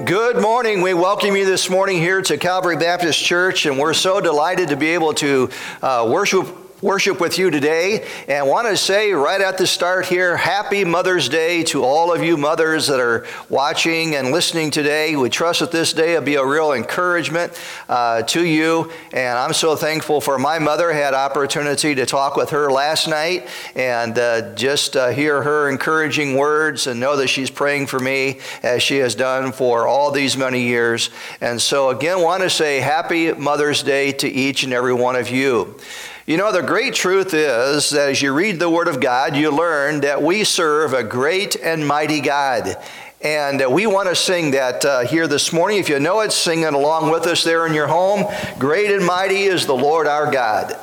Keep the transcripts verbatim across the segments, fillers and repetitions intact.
Good morning. We welcome you this morning here to Calvary Baptist Church, and we're so delighted to be able to uh, worship worship with you today. And want to say right at the start here, happy Mother's Day to all of you mothers that are watching and listening today. We trust that this day will be a real encouragement uh, to you. And I'm so thankful for my mother. I had opportunity to talk with her last night and uh, just uh, hear her encouraging words and know that she's praying for me as she has done for all these many years. And so again, want to say happy Mother's Day to each and every one of you. You know, the great truth is that as you read the Word of God, you learn that we serve a great and mighty God. And uh, we want to sing that uh, here this morning. If you know it, sing it along with us there in your home. Great and mighty is the Lord our God.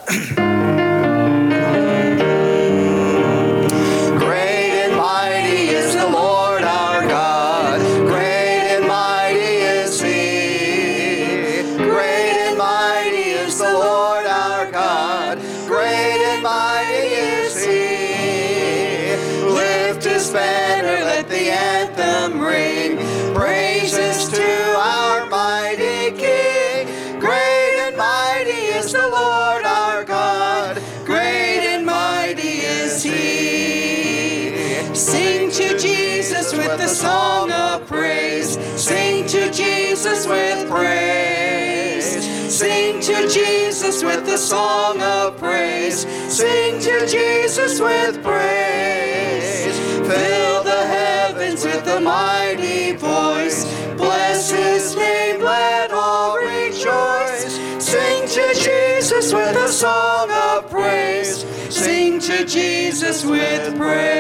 Banner, let the anthem ring. Praises to our mighty King. Great and mighty is the Lord our God. Great and mighty is He. Sing to Jesus with the song of praise. Sing to Jesus with praise. Sing to Jesus with the song of praise. Sing to Jesus with praise. Fill the heavens with a mighty voice. Bless His name, let all rejoice. Sing to Jesus with a song of praise. Sing to Jesus with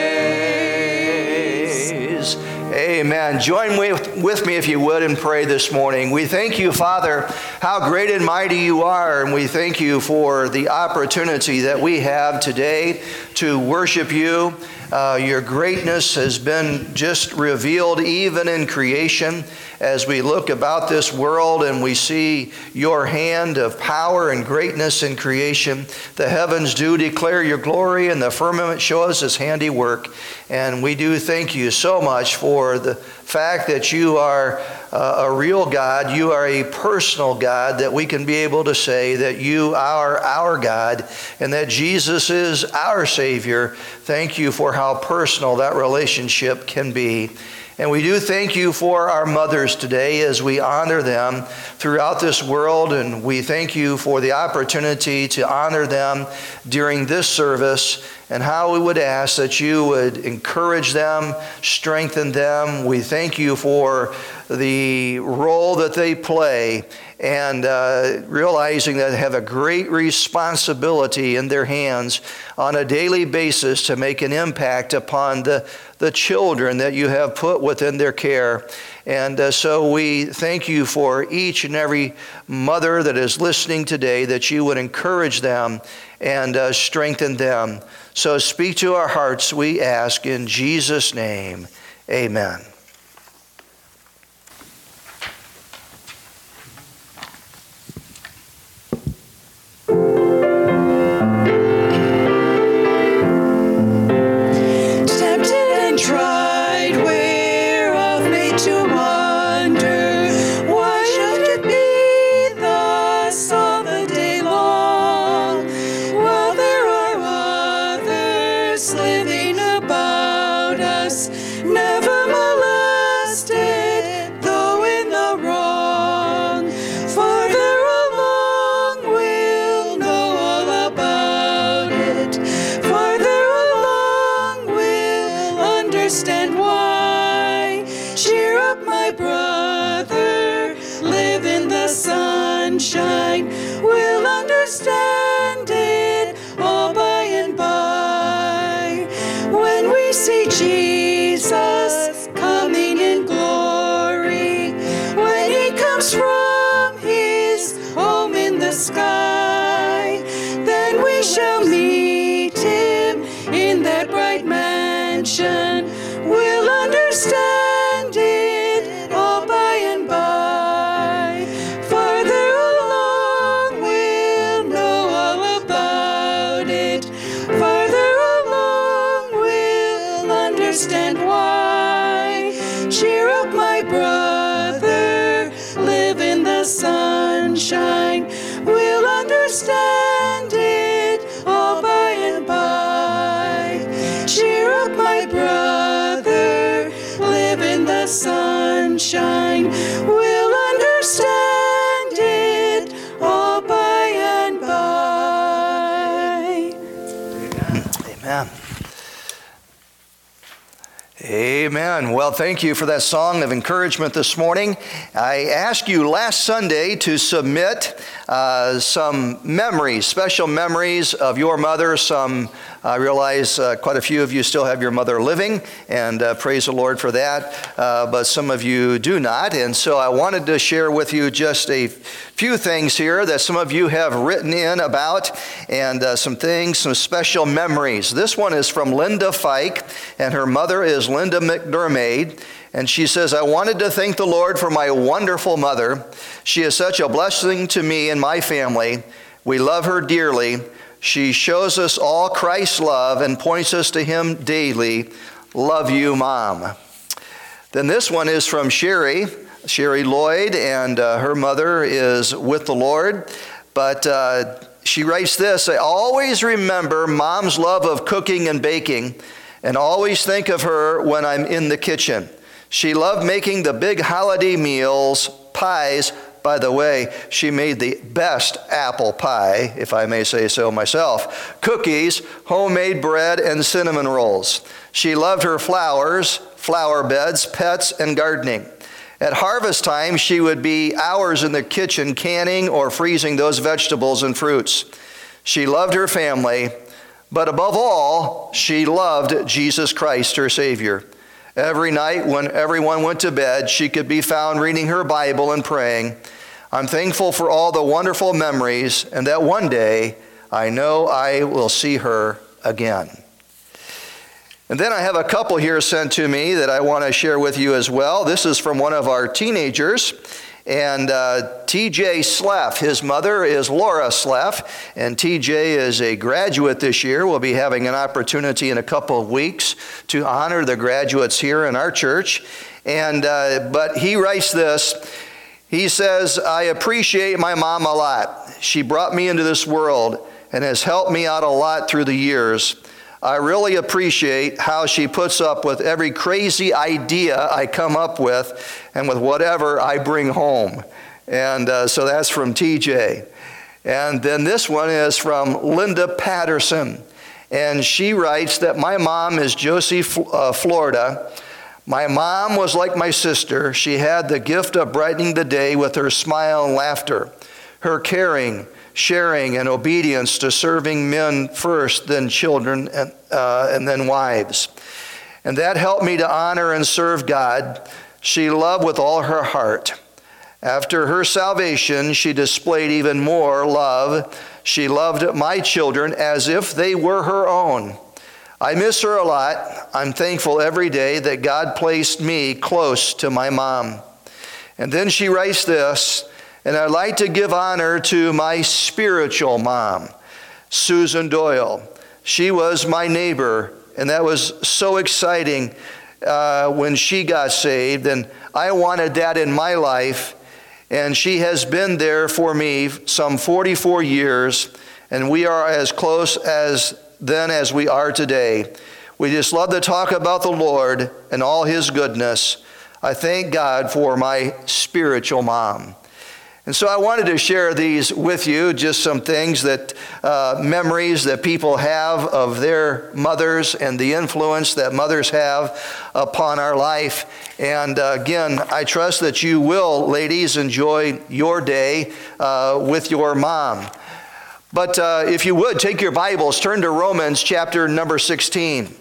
praise. Amen. Join with, with me, if you would, and pray this morning. We thank you, Father, how great and mighty you are, and we thank you for the opportunity that we have today to worship you. Uh, your greatness has been just revealed even in creation as we look about this world and we see your hand of power and greatness in creation. The heavens do declare your glory and the firmament shows His handiwork. And we do thank you so much for the fact that you are uh, a real God. You are a personal God, that we can be able to say that you are our God and that Jesus is our Savior. Thank you for how personal that relationship can be. And we do thank you for our mothers today as we honor them throughout this world. And we thank you for the opportunity to honor them during this service, and how we would ask that you would encourage them, strengthen them. We thank you for the role that they play, and uh, realizing that they have a great responsibility in their hands on a daily basis to make an impact upon the, the children that you have put within their care. And uh, so we thank you for each and every mother that is listening today, that you would encourage them and uh, strengthen them. So speak to our hearts, we ask in Jesus' name. Amen. We'll understand it all by and by. Farther along we'll know the sunshine. We'll understand it all by and by. Cheer up, my brother, live in the sunshine. We'll understand it all by and by. Amen. Amen. Well, thank you for that song of encouragement this morning. I asked you last Sunday to submit uh, some memories, special memories of your mother. Some, I realize uh, quite a few of you still have your mother living, and uh, praise the Lord for that, uh, but some of you do not. And so I wanted to share with you just a few things here that some of you have written in about, and uh, some things, some special memories. This one is from Linda Fike, and her mother is Linda McDermott, and she says, I wanted to thank the Lord for my wonderful mother. She is such a blessing to me and my family. We love her dearly. She shows us all Christ's love and points us to Him daily. Love you, Mom. Then this one is from Sherry, Sherry Lloyd, and uh, her mother is with the Lord. But uh, she writes this, I always remember Mom's love of cooking and baking, and always think of her when I'm in the kitchen. She loved making the big holiday meals, pies. By the way, she made the best apple pie, if I may say so myself, cookies, homemade bread, and cinnamon rolls. She loved her flowers, flower beds, pets, and gardening. At harvest time, she would be hours in the kitchen canning or freezing those vegetables and fruits. She loved her family, but above all, she loved Jesus Christ, her Savior. Every night when everyone went to bed, she could be found reading her Bible and praying. I'm thankful for all the wonderful memories, and that one day I know I will see her again. And then I have a couple here sent to me that I want to share with you as well. This is from one of our teenagers. And uh, T J Sleff, his mother is Laura Sleff, and T J is a graduate this year. We'll be having an opportunity in a couple of weeks to honor the graduates here in our church. And uh, but he writes this. He says, I appreciate my mom a lot. She brought me into this world and has helped me out a lot through the years. I really appreciate how she puts up with every crazy idea I come up with and with whatever I bring home. And uh, so that's from T J. And then this one is from Linda Patterson. And she writes that my mom is Josie, uh, Florida. My mom was like my sister. She had the gift of brightening the day with her smile and laughter, her caring, sharing, and obedience to serving men first, then children, and, uh, and then wives. And that helped me to honor and serve God. She loved with all her heart. After her salvation, she displayed even more love. She loved my children as if they were her own. I miss her a lot. I'm thankful every day that God placed me close to my mom. And then she writes this, and I'd like to give honor to my spiritual mom, Susan Doyle. She was my neighbor, and that was so exciting uh, when she got saved, and I wanted that in my life, and she has been there for me some forty-four years, and we are as close as then as we are today. We just love to talk about the Lord and all His goodness. I thank God for my spiritual mom. And so I wanted to share these with you, just some things that, uh, memories that people have of their mothers and the influence that mothers have upon our life. And uh, again, I trust that you will, ladies, enjoy your day uh, with your mom. But uh, if you would, take your Bibles, turn to Romans chapter number sixteen.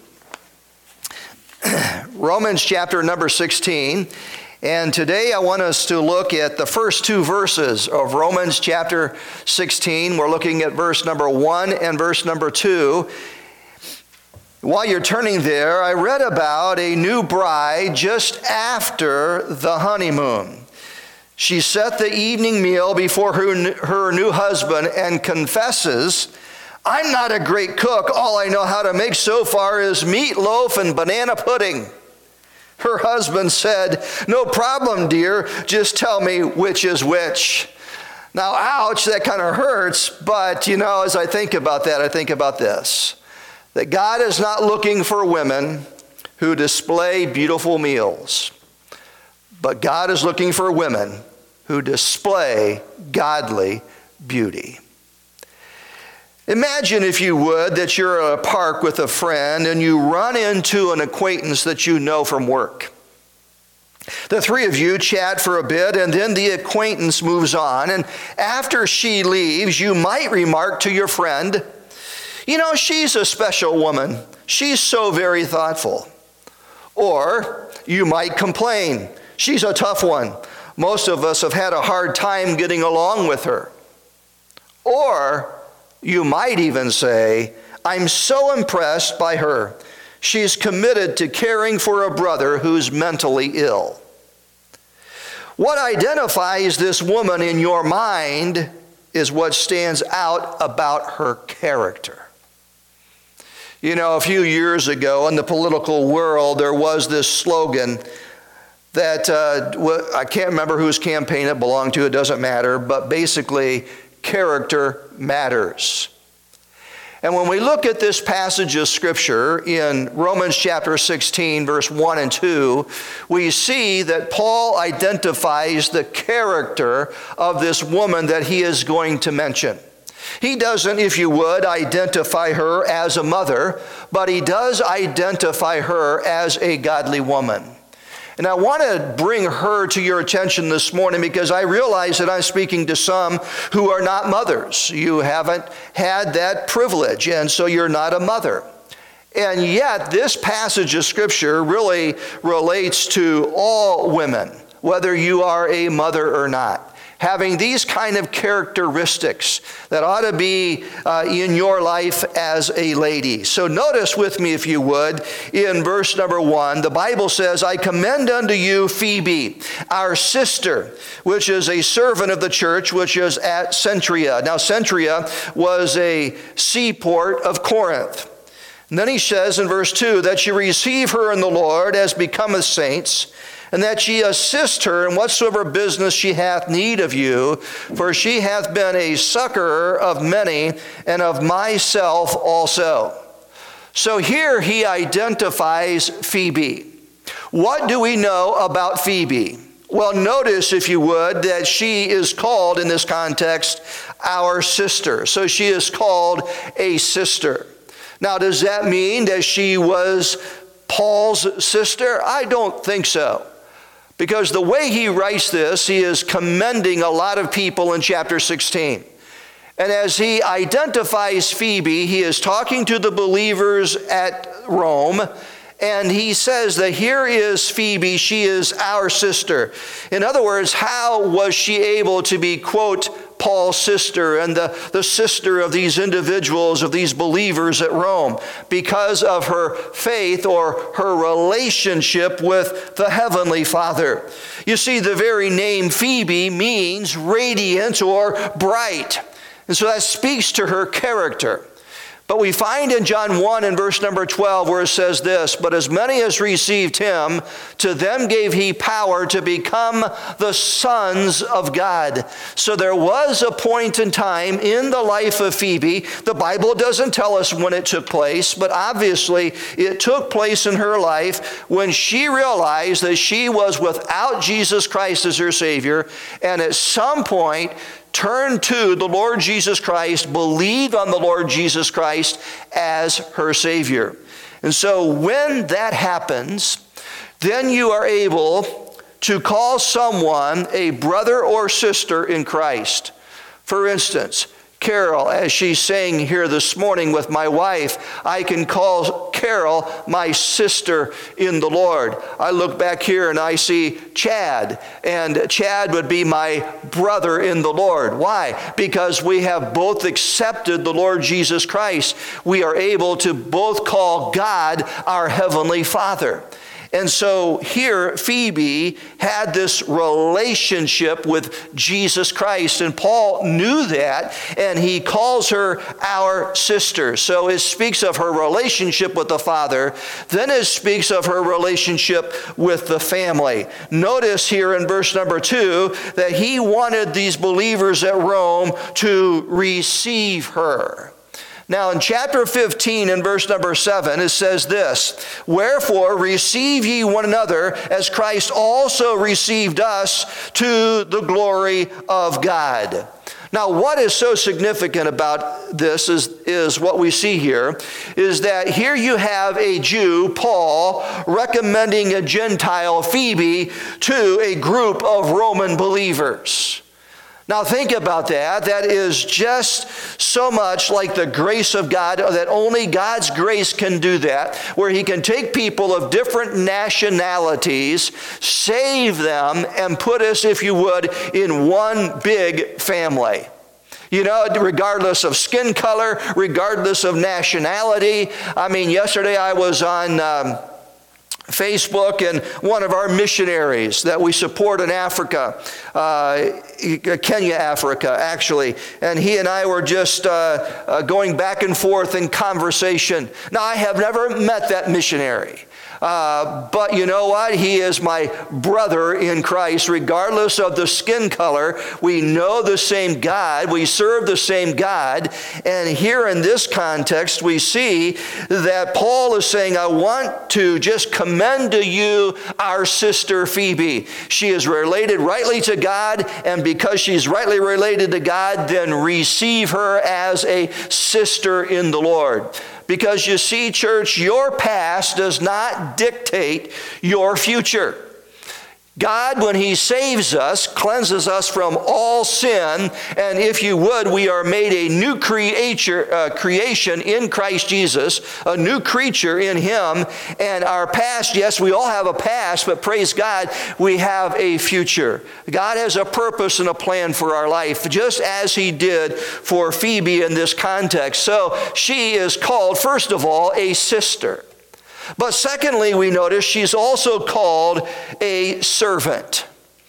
Romans chapter number sixteen. And today I want us to look at the first two verses of Romans chapter sixteen. We're looking at verse number one and verse number two. While you're turning there, I read about a new bride just after the honeymoon. She set the evening meal before her, her new husband and confesses, I'm not a great cook. All I know how to make so far is meatloaf and banana pudding. Her husband said, "No problem, dear. Just tell me which is which." Now, ouch, that kind of hurts. But, you know, as I think about that, I think about this, that God is not looking for women who display beautiful meals, but God is looking for women who display godly beauty. Imagine, if you would, that you're at a park with a friend and you run into an acquaintance that you know from work. The three of you chat for a bit, and then the acquaintance moves on. And after she leaves, you might remark to your friend, "You know, she's a special woman. She's so very thoughtful." Or you might complain, "She's a tough one. Most of us have had a hard time getting along with her." Or you might even say, "I'm so impressed by her. She's committed to caring for a brother who's mentally ill." What identifies this woman in your mind is what stands out about her character. You know, a few years ago in the political world, there was this slogan that, uh, I can't remember whose campaign it belonged to, it doesn't matter, but basically, character matters. And when we look at this passage of Scripture in Romans chapter sixteen, verse one and two, we see that Paul identifies the character of this woman that he is going to mention. He doesn't, if you would, identify her as a mother, but he does identify her as a godly woman. And I want to bring her to your attention this morning because I realize that I'm speaking to some who are not mothers. You haven't had that privilege, and so you're not a mother. And yet, this passage of Scripture really relates to all women, whether you are a mother or not, having these kind of characteristics that ought to be uh, in your life as a lady. So notice with me, if you would, in verse number one, the Bible says, "I commend unto you Phoebe, our sister, which is a servant of the church, which is at Cenchrea." Now, Cenchrea was a seaport of Corinth. And then he says in verse two, "That you receive her in the Lord as becometh saints, and that ye assist her in whatsoever business she hath need of you, for she hath been a succorer of many, and of myself also." So here he identifies Phoebe. What do we know about Phoebe? Well, notice, if you would, that she is called in this context our sister. So she is called a sister. Now, does that mean that she was Paul's sister? I don't think so. Because the way he writes this, he is commending a lot of people in chapter sixteen. And as he identifies Phoebe, he is talking to the believers at Rome, and he says that here is Phoebe, she is our sister. In other words, how was she able to be, quote, Paul's sister and the, the sister of these individuals, of these believers at Rome? Because of her faith or her relationship with the Heavenly Father. You see, the very name Phoebe means radiant or bright. And so that speaks to her character. But we find in John one and verse number twelve where it says this, "But as many as received him, to them gave he power to become the sons of God." So there was a point in time in the life of Phoebe. The Bible doesn't tell us when it took place, but obviously it took place in her life when she realized that she was without Jesus Christ as her Savior, and at some point turn to the Lord Jesus Christ, believe on the Lord Jesus Christ as her Savior. And so when that happens, then you are able to call someone a brother or sister in Christ. For instance, Carol, as she's saying here this morning with my wife, I can call Carol my sister in the Lord. I look back here and I see Chad, and Chad would be my brother in the Lord. Why? Because we have both accepted the Lord Jesus Christ. We are able to both call God our Heavenly Father. And so here, Phoebe had this relationship with Jesus Christ, and Paul knew that, and he calls her our sister. So it speaks of her relationship with the Father, then it speaks of her relationship with the family. Notice here in verse number two that he wanted these believers at Rome to receive her. Now in chapter fifteen and verse number seven, it says this, "Wherefore receive ye one another as Christ also received us to the glory of God." Now what is so significant about this is, is what we see here, is that here you have a Jew, Paul, recommending a Gentile, Phoebe, to a group of Roman believers. Now think about that. That is just so much like the grace of God, that only God's grace can do that, where he can take people of different nationalities, save them, and put us, if you would, in one big family. You know, regardless of skin color, regardless of nationality. I mean, yesterday I was on Um, Facebook, and one of our missionaries that we support in Africa, uh, Kenya, Africa, actually, and he and I were just uh, uh, going back and forth in conversation. Now, I have never met that missionary. Uh, but you know what? He is my brother in Christ. Regardless of the skin color, we know the same God. We serve the same God. And here in this context, we see that Paul is saying, I want to just commend to you our sister Phoebe. She is related rightly to God, and because she's rightly related to God, then receive her as a sister in the Lord. Because you see, church, your past does not dictate your future. God, when he saves us, cleanses us from all sin, and if you would, we are made a new creature, uh, creation in Christ Jesus, a new creature in him, and our past, yes, we all have a past, but praise God, we have a future. God has a purpose and a plan for our life, just as he did for Phoebe in this context. So she is called, first of all, a sister. But secondly, we notice she's also called a servant.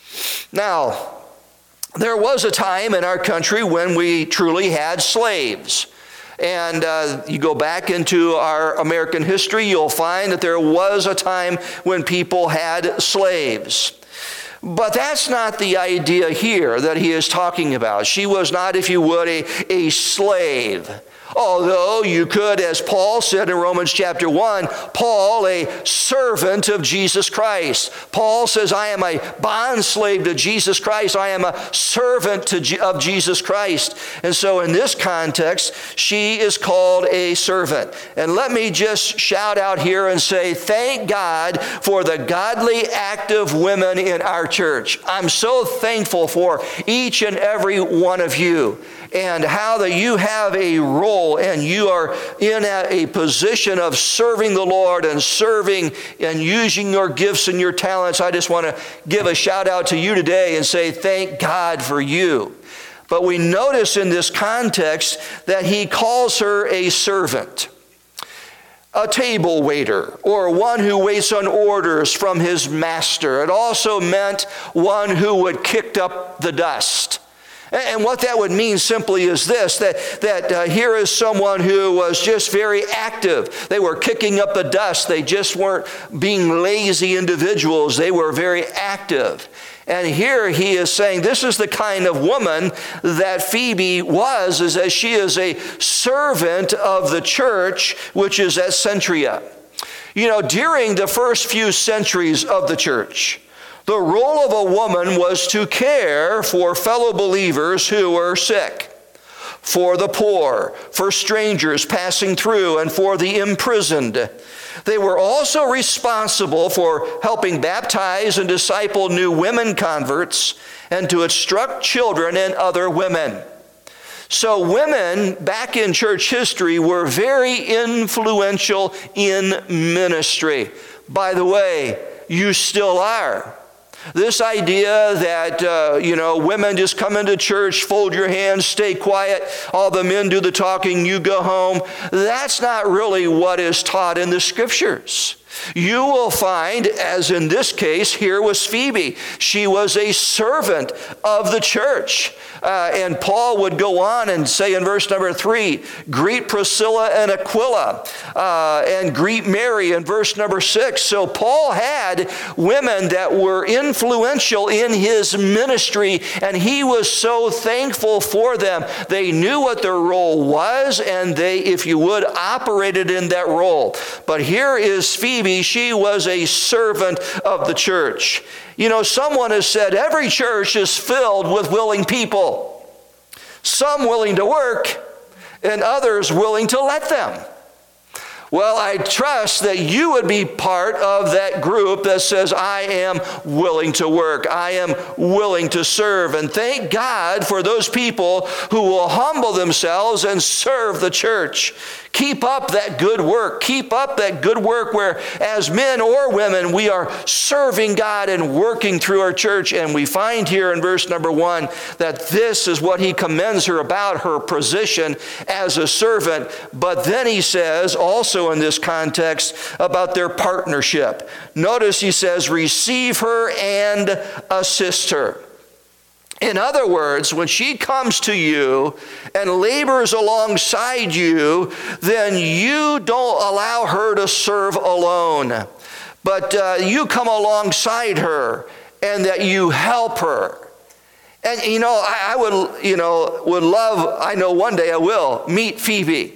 Now, there was a time in our country when we truly had slaves. And uh, you go back into our American history, you'll find that there was a time when people had slaves. But that's not the idea here that he is talking about. She was not, if you would, a, a slave. Although you could, as Paul said in Romans chapter one, Paul, a servant of Jesus Christ. Paul says, I am a bondslave to Jesus Christ. I am a servant to G- of Jesus Christ. And so in this context, she is called a servant. And let me just shout out here and say, thank God for the godly, active women in our church. I'm so thankful for each and every one of you, and how that you have a role and you are in a, a position of serving the Lord and serving and using your gifts and your talents. I just want to give a shout out to you today and say thank God for you. But we notice in this context that he calls her a servant, a table waiter, or one who waits on orders from his master. It also meant one who would kick up the dust. And what that would mean simply is this, that, that uh, here is someone who was just very active. They were kicking up the dust. They just weren't being lazy individuals. They were very active. And here he is saying this is the kind of woman that Phoebe was, is that she is a servant of the church, which is at Cenchrea. You know, during the first few centuries of the church, the role of a woman was to care for fellow believers who were sick, for the poor, for strangers passing through, and for the imprisoned. They were also responsible for helping baptize and disciple new women converts and to instruct children and other women. So women back in church history were very influential in ministry. By the way, you still are. This idea that, uh, you know, women just come into church, fold your hands, stay quiet, all the men do the talking, you go home, that's not really what is taught in the Scriptures. You will find, as in this case, here was Phoebe. She was a servant of the church. Uh, and Paul would go on and say in verse number three, greet Priscilla and Aquila, uh, and greet Mary in verse number six. So Paul had women that were influential in his ministry, and he was so thankful for them. They knew what their role was, and they, if you would, operated in that role. But here is Phoebe. She was a servant of the church. You know, someone has said every church is filled with willing people. Some willing to work and others willing to let them. Well, I trust that you would be part of that group that says, I am willing to work. I am willing to serve. And thank God for those people who will humble themselves and serve the church. Keep up that good work. Keep up that good work where as men or women, we are serving God and working through our church. And we find here in verse number one that this is what he commends her about, her position as a servant. But then he says also in this context about their partnership. Notice he says, receive her and assist her. In other words, when she comes to you and labors alongside you, then you don't allow her to serve alone, but uh, you come alongside her and that you help her. And, you know, I, I would, you know, would love, I know one day I will, meet Phoebe.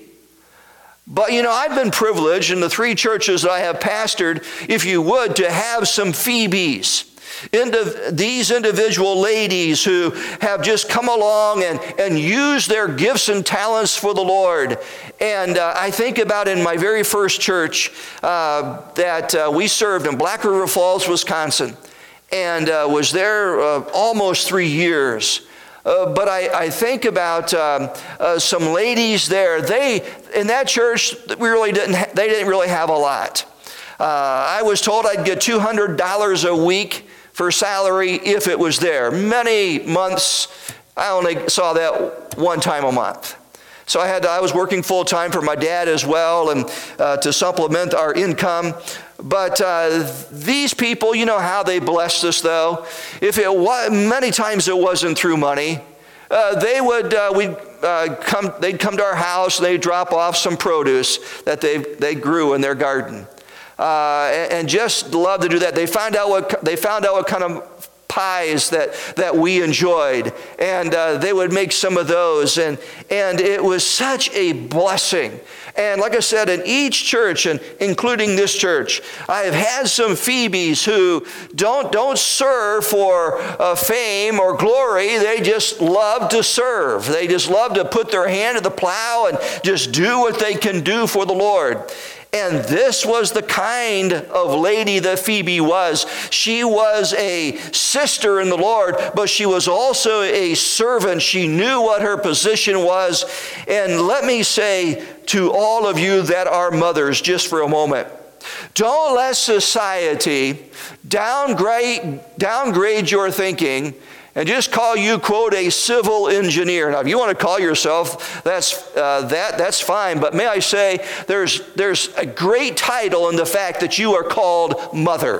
But, you know, I've been privileged in the three churches that I have pastored, if you would, to have some Phoebes. Into these individual ladies who have just come along and, and used their gifts and talents for the Lord. And uh, I think about in my very first church uh, that uh, we served in Black River Falls, Wisconsin, and uh, was there uh, almost three years. Uh, but I, I think about um, uh, some ladies there. They, in that church, we really didn't ha- they didn't really have a lot. Uh, I was told I'd get two hundred dollars a week for salary if it was there. Many months, I only saw that one time a month. So I had to, I was working full-time for my dad as well, and uh, to supplement our income. But uh, these people, you know how they blessed us, though. If it was, many times it wasn't through money. Uh, they would, uh, we'd uh, come, they'd come to our house, and they'd drop off some produce that they they grew in their garden. Uh, and, and just love to do that. They found out what they found out what kind of pies that that we enjoyed, and uh, they would make some of those, and and it was such a blessing. And like I said, in each church, and including this church, I have had some Phoebes who don't don't serve for uh, fame or glory. They just love to serve. They just love to put their hand to the plow and just do what they can do for the Lord. And this was the kind of lady that Phoebe was. She was a sister in the Lord, but she was also a servant. She knew what her position was. And let me say to all of you that are mothers, just for a moment, don't let society downgrade, downgrade your thinking and just call you, quote, a civil engineer. Now, if you want to call yourself that's uh, that, that's fine. But may I say, there's there's a great title in the fact that you are called mother.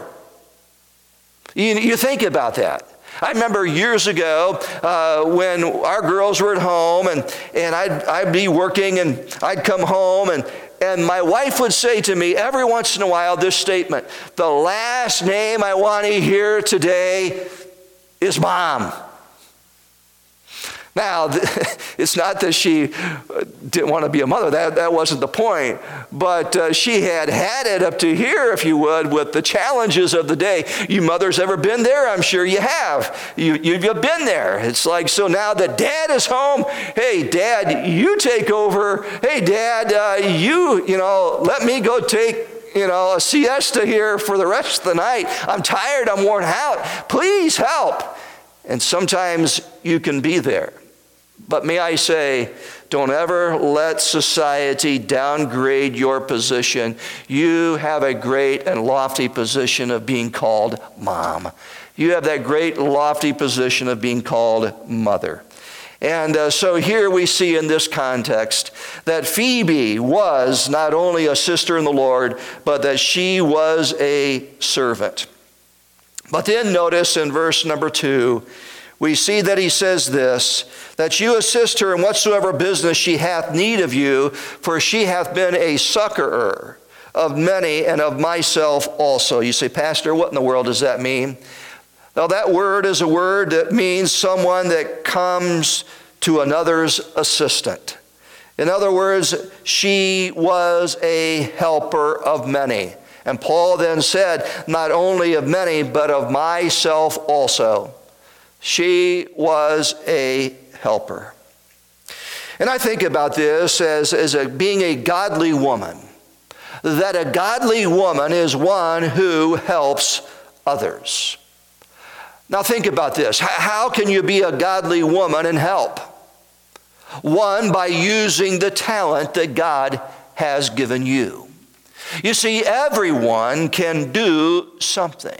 You, you think about that. I remember years ago uh, when our girls were at home, and, and I'd, I'd be working, and I'd come home, and, and my wife would say to me every once in a while this statement, the last name I want to hear today is Mom. Now, it's not that she didn't want to be a mother. That, that wasn't the point. But uh, she had had it up to here, if you would, with the challenges of the day. You mothers ever been there? I'm sure you have. You, you've been there. It's like, so now that Dad is home, hey, Dad, you take over. Hey, Dad, uh, you, you know, let me go take you know, a siesta here for the rest of the night. I'm tired, I'm worn out. Please help. And sometimes you can be there. But may I say, don't ever let society downgrade your position. You have a great and lofty position of being called mom. You have that great lofty position of being called mother. And uh, so here we see in this context that Phoebe was not only a sister in the Lord, but that she was a servant. But then notice in verse number two, we see that he says this, that you assist her in whatsoever business she hath need of you, for she hath been a succorer of many and of myself also. You say, Pastor, what in the world does that mean? Now, that word is a word that means someone that comes to another's assistant. In other words, she was a helper of many. And Paul then said, not only of many, but of myself also. She was a helper. And I think about this as, as a, being a godly woman, that a godly woman is one who helps others. Now think about this. How can you be a godly woman and help? One, by using the talent that God has given you. You see, everyone can do something.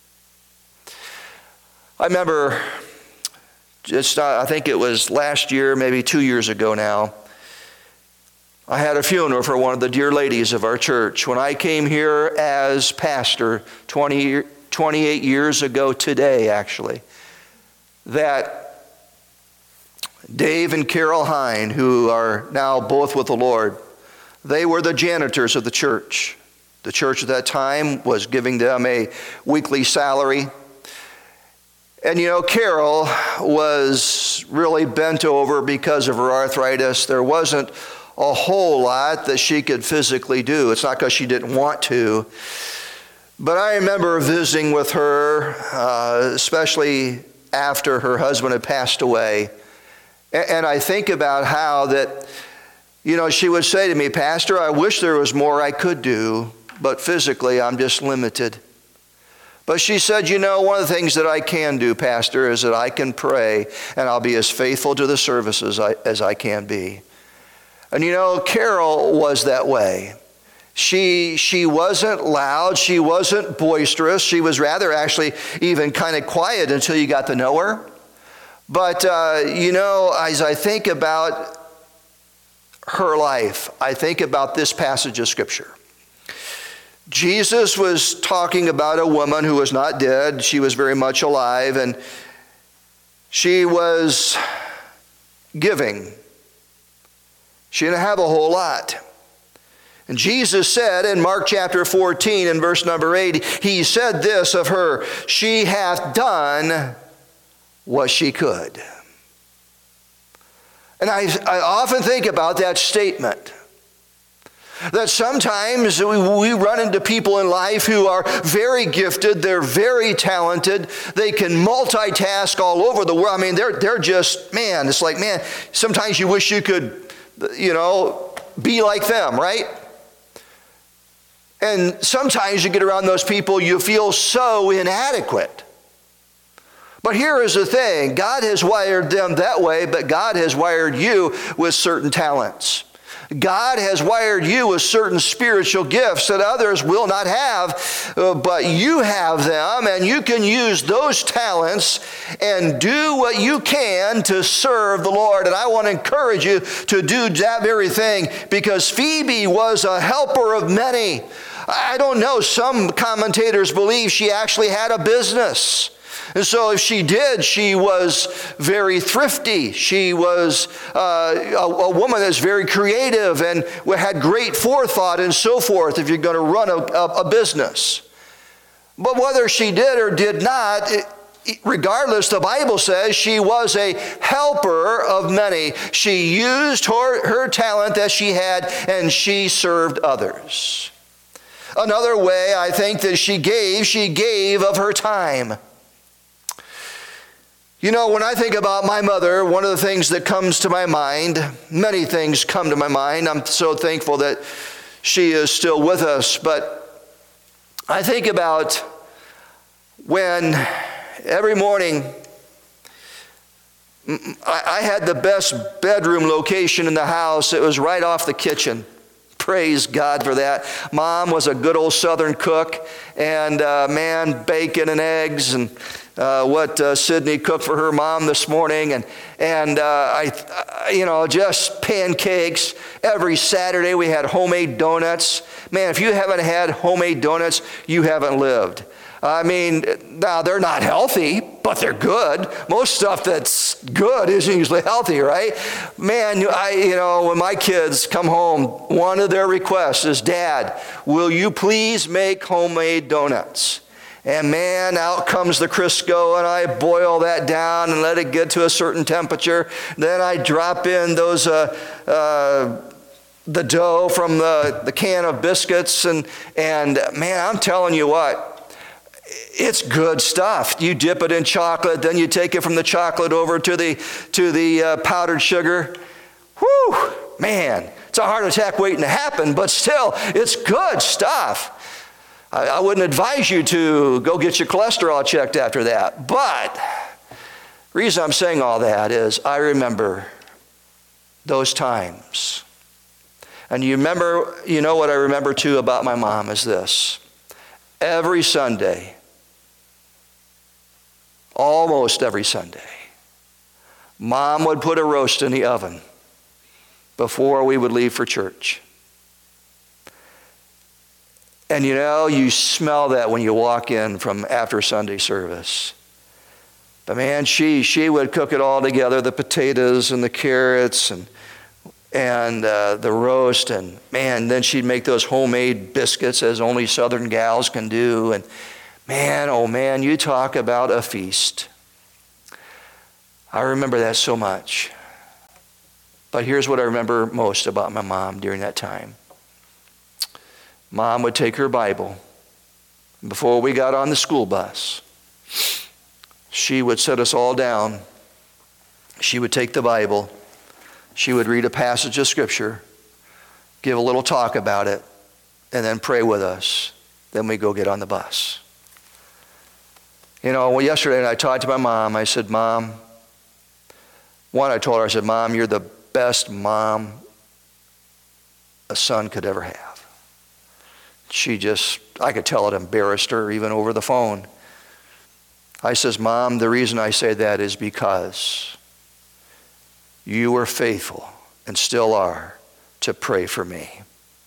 I remember, just I think it was last year, maybe two years ago now, I had a funeral for one of the dear ladies of our church. When I came here as pastor twenty, twenty-eight years ago today, actually, that Dave and Carol Hine, who are now both with the Lord, they were the janitors of the church. The church at that time was giving them a weekly salary. And you know, Carol was really bent over because of her arthritis. There wasn't a whole lot that she could physically do. It's not because she didn't want to. But I remember visiting with her, uh, especially after her husband had passed away. And, and I think about how that, you know, she would say to me, Pastor, I wish there was more I could do, but physically I'm just limited. But she said, you know, one of the things that I can do, Pastor, is that I can pray and I'll be as faithful to the services as I, as I can be. And you know, Carol was that way. She, she wasn't loud. She wasn't boisterous. She was rather actually even kind of quiet until you got to know her. But, uh, you know, as I think about her life, I think about this passage of Scripture. Jesus was talking about a woman who was not dead. She was very much alive, and she was giving. She didn't have a whole lot. And Jesus said in Mark chapter fourteen and verse number eight, he said this of her, she hath done what she could. And I, I often think about that statement. That sometimes we, we run into people in life who are very gifted, they're very talented, they can multitask all over the world. I mean, they're, they're just, man, it's like, man, sometimes you wish you could, you know, be like them, right? And sometimes you get around those people, you feel so inadequate. But here is the thing, God has wired them that way, but God has wired you with certain talents. God has wired you with certain spiritual gifts that others will not have, uh, but you have them, and you can use those talents and do what you can to serve the Lord. And I want to encourage you to do that very thing, because Phoebe was a helper of many. I don't know, some commentators believe she actually had a business. And so if she did, she was very thrifty. She was uh, a, a woman that's very creative and had great forethought and so forth if you're going to run a, a, a business. But whether she did or did not, it, regardless, the Bible says she was a helper of many. She used her, her talent that she had, and she served others. Another way I think that she gave, she gave of her time. You know, when I think about my mother, one of the things that comes to my mind, many things come to my mind. I'm so thankful that she is still with us. But I think about when every morning I had the best bedroom location in the house. It was right off the kitchen. Praise God for that. Mom was a good old Southern cook, and uh, man, bacon and eggs and uh, what uh, Sydney cooked for her mom this morning, and and uh, I, you know, just pancakes. Every Saturday we had homemade donuts. Man, if you haven't had homemade donuts, you haven't lived. I mean, now they're not healthy, but they're good. Most stuff that's good isn't usually healthy, right? Man, I, you know, when my kids come home, one of their requests is, Dad, will you please make homemade donuts? And man, out comes the Crisco, and I boil that down and let it get to a certain temperature. Then I drop in those, uh, uh, the dough from the, the can of biscuits, and, and man, I'm telling you what, it's good stuff. You dip it in chocolate, then you take it from the chocolate over to the to the uh, powdered sugar. Whew, man, it's a heart attack waiting to happen, but still, it's good stuff. I, I wouldn't advise you to go get your cholesterol checked after that. But the reason I'm saying all that is I remember those times. And you remember, you know what I remember too about my mom is this. Every Sunday, almost every Sunday, Mom would put a roast in the oven before we would leave for church. And you know, you smell that when you walk in from after Sunday service. But man, she she would cook it all together, the potatoes and the carrots and and uh, the roast, and man, then she'd make those homemade biscuits as only Southern gals can do. And man, oh man, you talk about a feast. I remember that so much. But here's what I remember most about my mom during that time. Mom would take her Bible. Before we got on the school bus, she would sit us all down. She would take the Bible. She would read a passage of Scripture, give a little talk about it, and then pray with us. Then we go get on the bus. You know, well, yesterday I talked to my mom. I said, Mom, one, I told her, I said, Mom, you're the best mom a son could ever have. She just, I could tell it embarrassed her even over the phone. I says, Mom, the reason I say that is because you were faithful and still are to pray for me.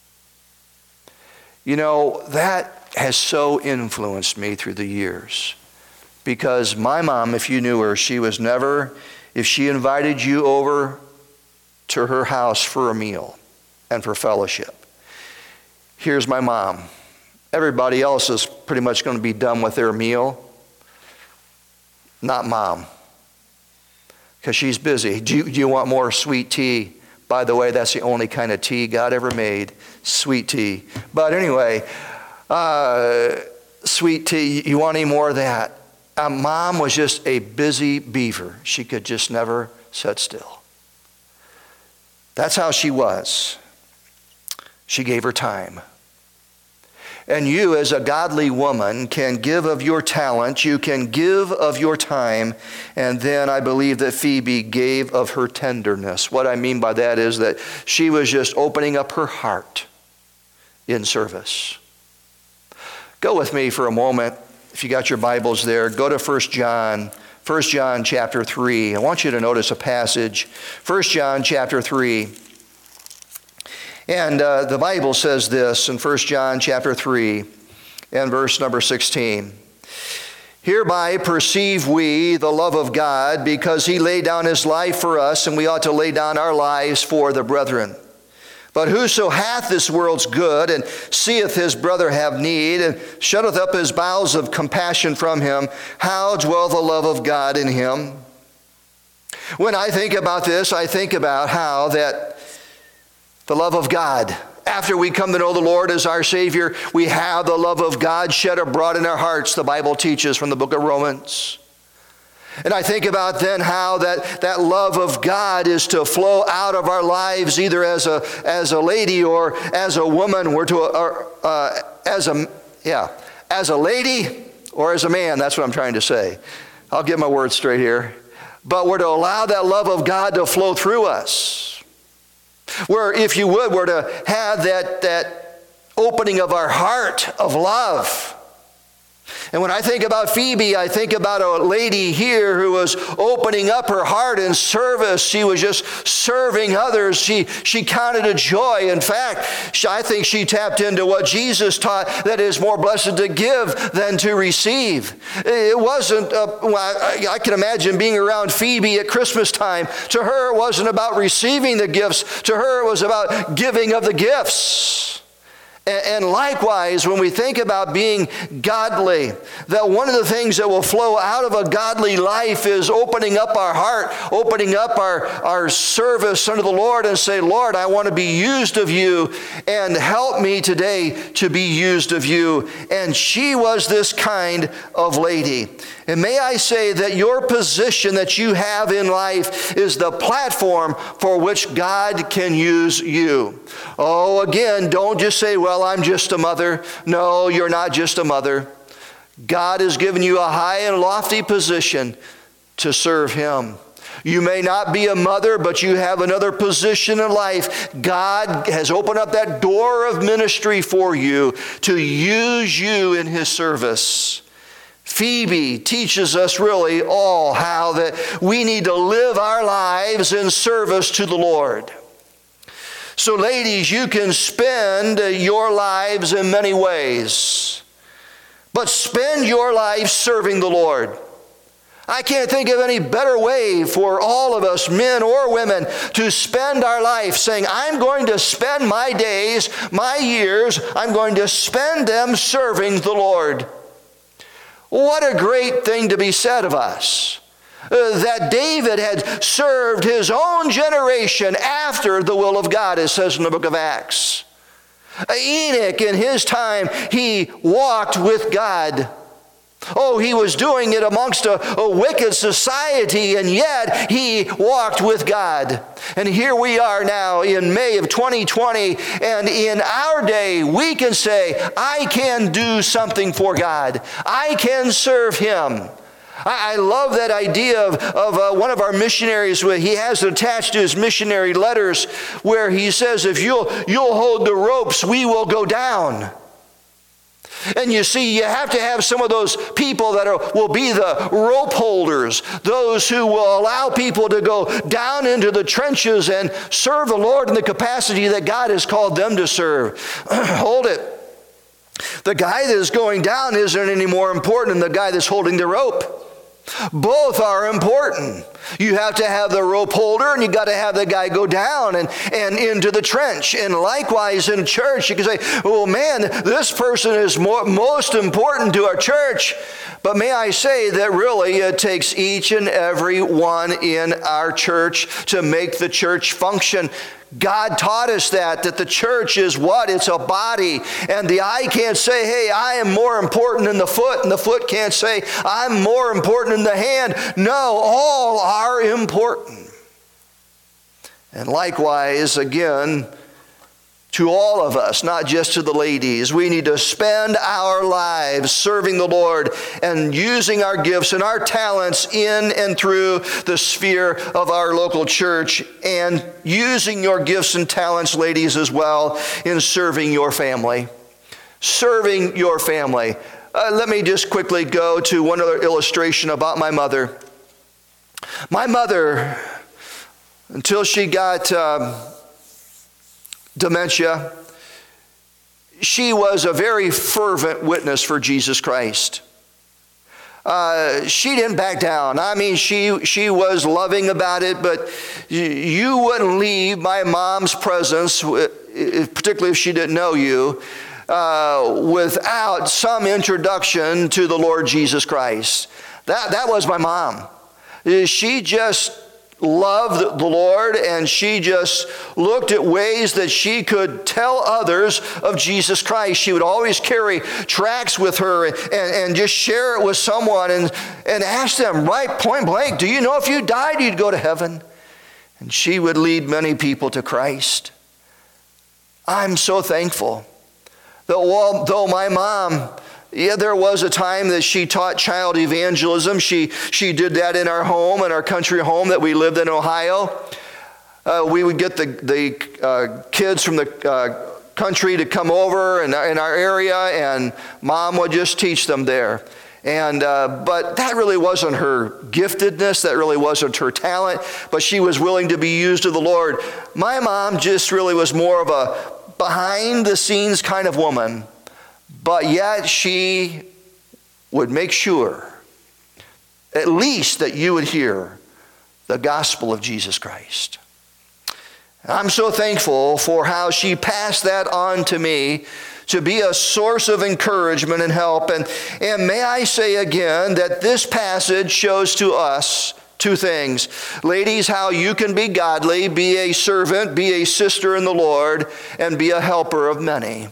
You know, that has so influenced me through the years. Because my mom, if you knew her, she was never, if she invited you over to her house for a meal and for fellowship, here's my mom. Everybody else is pretty much going to be done with their meal. Not Mom. Because she's busy. Do you, do you want more sweet tea? By the way, that's the only kind of tea God ever made, sweet tea. But anyway, uh, sweet tea, you want any more of that? Uh, Mom was just a busy beaver. She could just never sit still. That's how she was. She gave her time. And you, as a godly woman, can give of your talent, you can give of your time, and then I believe that Phoebe gave of her tenderness. What I mean by that is that she was just opening up her heart in service. Go with me for a moment, if you got your Bibles there, go to First John, First John chapter three. I want you to notice a passage, First John chapter three. And uh, the Bible says this in First John chapter three and verse number sixteen. Hereby perceive we the love of God, because he laid down his life for us, and we ought to lay down our lives for the brethren. But whoso hath this world's good, and seeth his brother have need, and shutteth up his bowels of compassion from him, how dwell the love of God in him? When I think about this, I think about how that the love of God, after we come to know the Lord as our Savior, we have the love of God shed abroad in our hearts, the Bible teaches from the book of Romans. And I think about then how that, that love of God is to flow out of our lives, either as a as a lady or as a woman. We're to or, uh, as a yeah as a lady or as a man. That's what I'm trying to say. I'll get my words straight here. But we're to allow that love of God to flow through us. Where, if you would, we're to have that, that opening of our heart of love. And when I think about Phoebe, I think about a lady here who was opening up her heart in service. She was just serving others. She, she counted a joy. In fact, she, I think she tapped into what Jesus taught, that it is more blessed to give than to receive. It wasn't, uh, well, I, I can imagine being around Phoebe at Christmas time. To her, it wasn't about receiving the gifts. To her, it was about giving of the gifts. And likewise, when we think about being godly, that one of the things that will flow out of a godly life is opening up our heart, opening up our, our service unto the Lord and say, Lord, I want to be used of you, and help me today to be used of you. And she was this kind of lady. And may I say that your position that you have in life is the platform for which God can use you. Oh, again, don't just say, well, I'm just a mother. No, you're not just a mother. God has given you a high and lofty position to serve Him. You may not be a mother, but you have another position in life. God has opened up that door of ministry for you to use you in His service. Phoebe teaches us really all how that we need to live our lives in service to the Lord. So ladies, you can spend your lives in many ways, but spend your life serving the Lord. I can't think of any better way for all of us, men or women, to spend our life saying, I'm going to spend my days, my years, I'm going to spend them serving the Lord. What a great thing to be said of us. Uh, that David had served his own generation after the will of God, it says in the book of Acts. Enoch, in his time, he walked with God. Oh, he was doing it amongst a, a wicked society, and yet he walked with God. And here we are now in May of twenty twenty, and in our day, we can say, I can do something for God. I can serve Him. I love that idea of, of uh, one of our missionaries. He has it attached to his missionary letters where he says, if you'll, you'll hold the ropes, we will go down. And you see, you have to have some of those people that are, will be the rope holders, those who will allow people to go down into the trenches and serve the Lord in the capacity that God has called them to serve. Hold it. The guy that is going down isn't any more important than the guy that's holding the rope. Both are important. You have to have the rope holder, and you got to have the guy go down and, and into the trench. And likewise in church, you can say, well, man, this person is more, most important to our church. But may I say that really it takes each and every one in our church to make the church function. God taught us that, that the church is what? It's a body. And the eye can't say, hey, I am more important than the foot. And the foot can't say, I'm more important than the hand. No, all are important. And likewise, again, to all of us, not just to the ladies, we need to spend our lives serving the Lord and using our gifts and our talents in and through the sphere of our local church, and using your gifts and talents, ladies, as well, in serving your family. Serving your family. Uh, let me just quickly go to one other illustration about my mother. My mother, until she got Um, dementia, she was a very fervent witness for Jesus Christ. Uh, she didn't back down. I mean, she she was loving about it, but you wouldn't leave my mom's presence, particularly if she didn't know you, uh, without some introduction to the Lord Jesus Christ. That, that was my mom. She just loved the Lord, and she just looked at ways that she could tell others of Jesus Christ. She would always carry tracts with her and, and just share it with someone and, and ask them right point blank, do you know if you died you'd go to heaven? And she would lead many people to Christ. I'm so thankful that although my mom, yeah, there was a time that she taught child evangelism. She, she did that in our home, in our country home that we lived in Ohio. Uh, we would get the, the uh, kids from the uh, country to come over in, in our area, and Mom would just teach them there. And uh, but that really wasn't her giftedness. That really wasn't her talent. But she was willing to be used of the Lord. My mom just really was more of a behind-the-scenes kind of woman. But yet she would make sure, at least, that you would hear the gospel of Jesus Christ. I'm so thankful for how she passed that on to me, to be a source of encouragement and help. And, and may I say again that this passage shows to us two things. Ladies, how you can be godly, be a servant, be a sister in the Lord, and be a helper of many.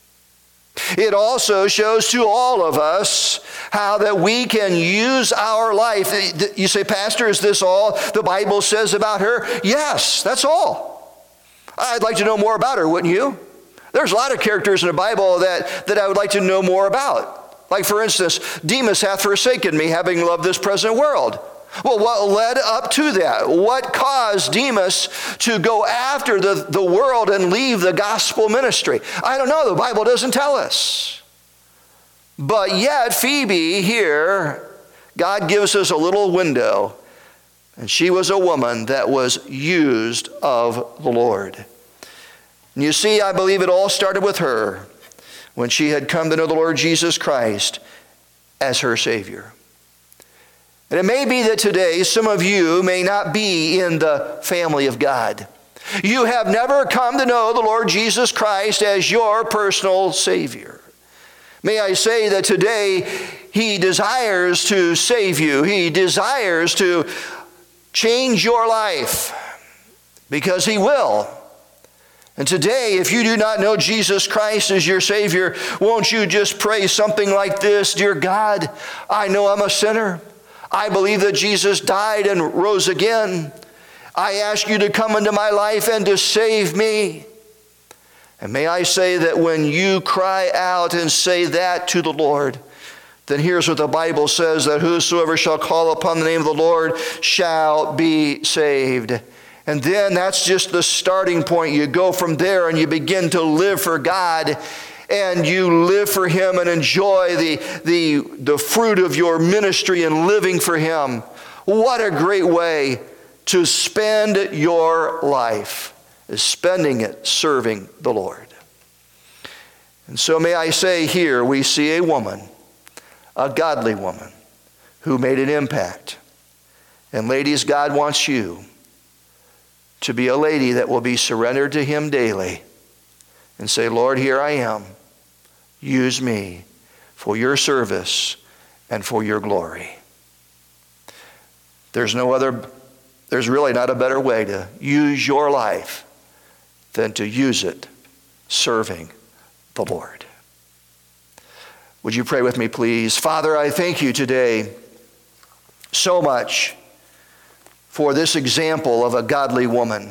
It also shows to all of us how that we can use our life. You say, Pastor, is this all the Bible says about her? Yes, that's all. I'd like to know more about her, wouldn't you? There's a lot of characters in the Bible that, that I would like to know more about. Like, for instance, Demas hath forsaken me, having loved this present world. Well, what led up to that? What caused Demas to go after the, the world and leave the gospel ministry? I don't know. The Bible doesn't tell us. But yet, Phoebe here, God gives us a little window. And she was a woman that was used of the Lord. And you see, I believe it all started with her when she had come to know the Lord Jesus Christ as her Savior. And it may be that today some of you may not be in the family of God. You have never come to know the Lord Jesus Christ as your personal Savior. May I say that today He desires to save you. He desires to change your life because He will. And today, if you do not know Jesus Christ as your Savior, won't you just pray something like this? Dear God, I know I'm a sinner. I believe that Jesus died and rose again. I ask you to come into my life and to save me. And may I say that when you cry out and say that to the Lord, then here's what the Bible says, that whosoever shall call upon the name of the Lord shall be saved. And then that's just the starting point. You go from there and you begin to live for God, and you live for Him and enjoy the, the, the fruit of your ministry and living for Him. What a great way to spend your life, is spending it serving the Lord. And so may I say here, we see a woman, a godly woman, who made an impact. And ladies, God wants you to be a lady that will be surrendered to Him daily and say, Lord, here I am. Use me for your service and for your glory. There's no other, there's really not a better way to use your life than to use it serving the Lord. Would you pray with me, please? Father, I thank you today so much for this example of a godly woman.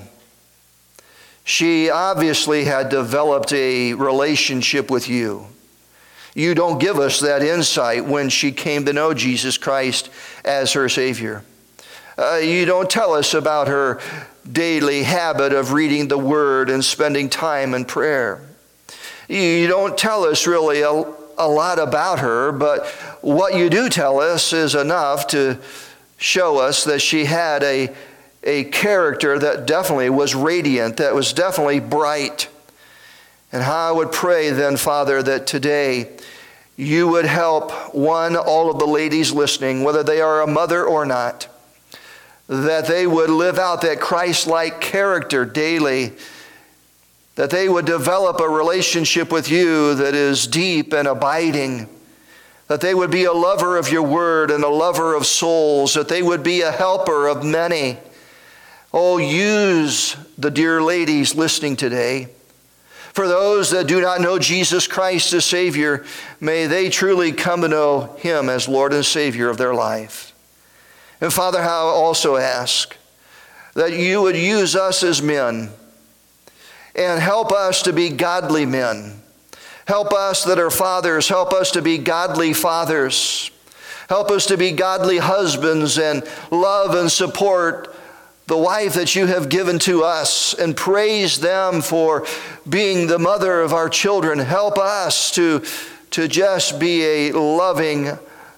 She obviously had developed a relationship with you. You don't give us that insight when she came to know Jesus Christ as her Savior. Uh, you don't tell us about her daily habit of reading the Word and spending time in prayer. You don't tell us really a, a lot about her, but what you do tell us is enough to show us that she had a, a character that definitely was radiant, that was definitely bright. And how I would pray then, Father, that today you would help, one, all of the ladies listening, whether they are a mother or not, that they would live out that Christ-like character daily, that they would develop a relationship with you that is deep and abiding, that they would be a lover of your word and a lover of souls, that they would be a helper of many. Oh, use the dear ladies listening today. For those that do not know Jesus Christ as Savior, may they truly come to know Him as Lord and Savior of their life. And Father, I also ask that you would use us as men and help us to be godly men. Help us that are fathers. Help us to be godly fathers. Help us to be godly husbands and love and support the wife that you have given to us and praise them for being the mother of our children. Help us to, to just be a loving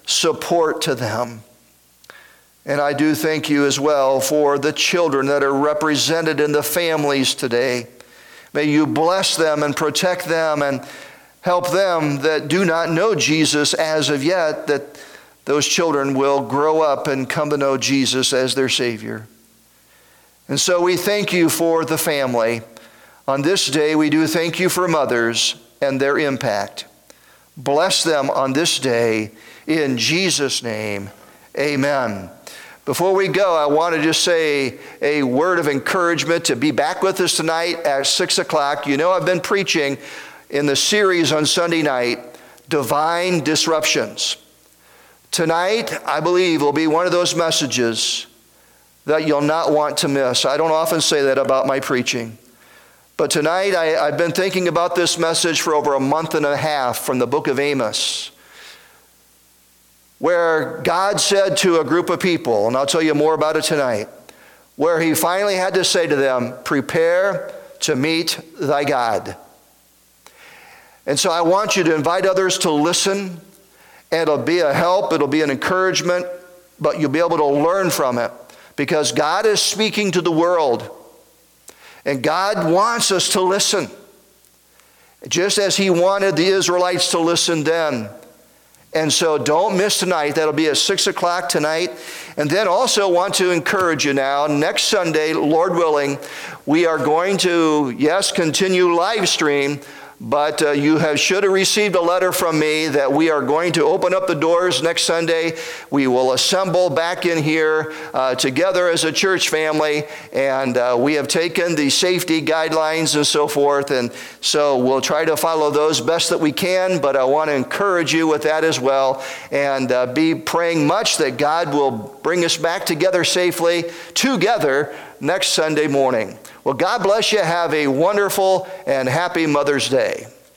support to them. And I do thank you as well for the children that are represented in the families today. May you bless them and protect them and help them that do not know Jesus as of yet, that those children will grow up and come to know Jesus as their Savior. And so we thank you for the family. On this day, we do thank you for mothers and their impact. Bless them on this day. In Jesus' name, amen. Before we go, I want to just say a word of encouragement to be back with us tonight at six o'clock. You know, I've been preaching in the series on Sunday night, Divine Disruptions. Tonight, I believe, will be one of those messages that you'll not want to miss. I don't often say that about my preaching. But tonight, I, I've been thinking about this message for over a month and a half from the book of Amos, where God said to a group of people, and I'll tell you more about it tonight, where he finally had to say to them, prepare to meet thy God. And so I want you to invite others to listen. It'll be a help, it'll be an encouragement, but you'll be able to learn from it, because God is speaking to the world, and God wants us to listen, just as he wanted the Israelites to listen then. And so don't miss tonight. That'll be at six o'clock tonight. And then also want to encourage you now, next Sunday, Lord willing, we are going to, yes, continue live stream, but uh, you have should have received a letter from me that we are going to open up the doors next Sunday. We will assemble back in here uh, together as a church family, and uh, we have taken the safety guidelines and so forth, and so we'll try to follow those best that we can, but I want to encourage you with that as well, and uh, be praying much that God will bring us back together safely, together, next Sunday morning. Well, God bless you. Have a wonderful and happy Mother's Day.